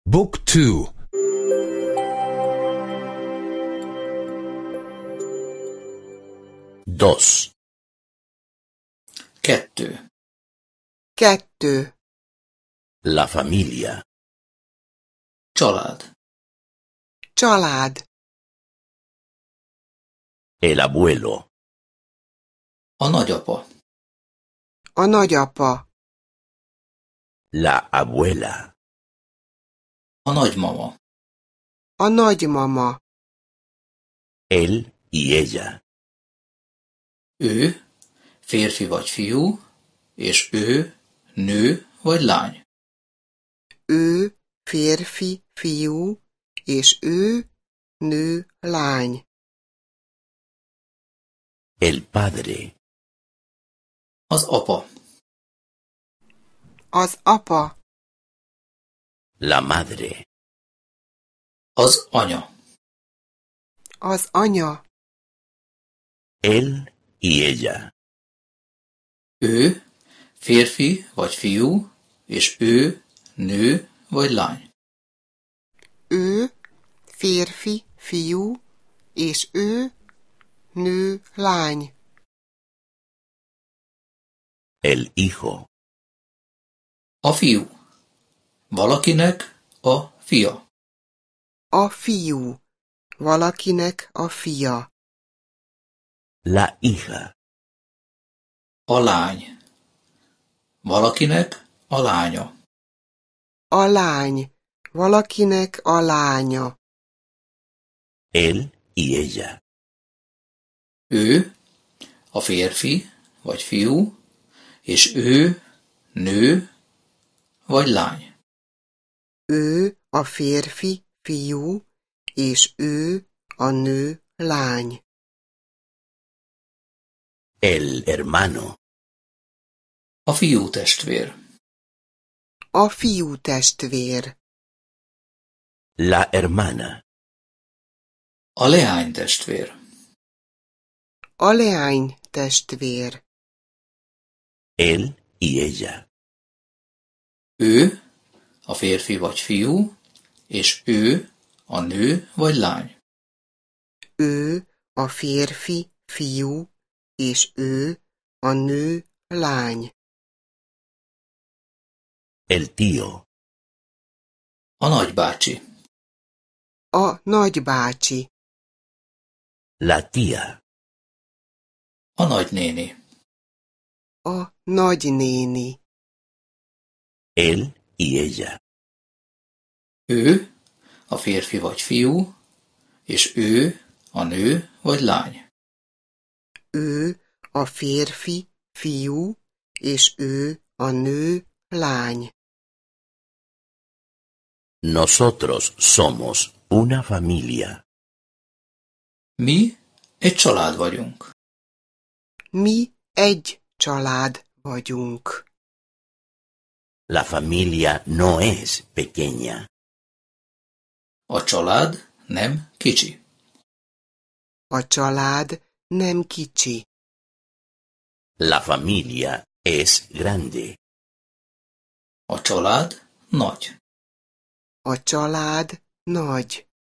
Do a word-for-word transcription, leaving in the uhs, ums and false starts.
Book two. Dos. Kettő. Kettő. La familia. Család. Család. El abuelo. A nagyapa. A nagyapa. La abuela. A nagymama. A nagymama. Él y ella. Ő férfi vagy fiú, és ő nő vagy lány. Ő férfi, fiú, és ő nő, lány. El padre. Az apa. Az apa. La madre. Az anya. Az anya. Él y ella. Ő férfi vagy fiú, és ő nő vagy lány. Ő férfi, fiú, és ő nő, lány. El hijo. A fiú. Valakinek a fia. A fiú. Valakinek a fia. La hija. A lány. Valakinek a lánya. A lány. Valakinek a lánya. Él y ella. Ő a férfi vagy fiú, és ő nő vagy lány. Ő a férfi, fiú, és ő a nő, lány. El hermano. A fiú testvér. A fiú testvér. La hermana. A leány testvér. A leány testvér. Él y ella. Ő a férfi vagy fiú, és ő a nő vagy lány. Ő a férfi, fiú, és ő a nő, lány. El tío. A nagybácsi. A nagybácsi. La tía. A nagynéni. A nagynéni. Él y ella. Ő a férfi vagy fiú, és ő a nő vagy lány. Ő a férfi, fiú, és ő a nő, lány. Nosotros somos una familia. Mi egy család vagyunk. Mi egy család vagyunk. La familia no es pequeña. A család nem kicsi. A család nem kicsi. La familia es grande. A család nagy. A család nagy.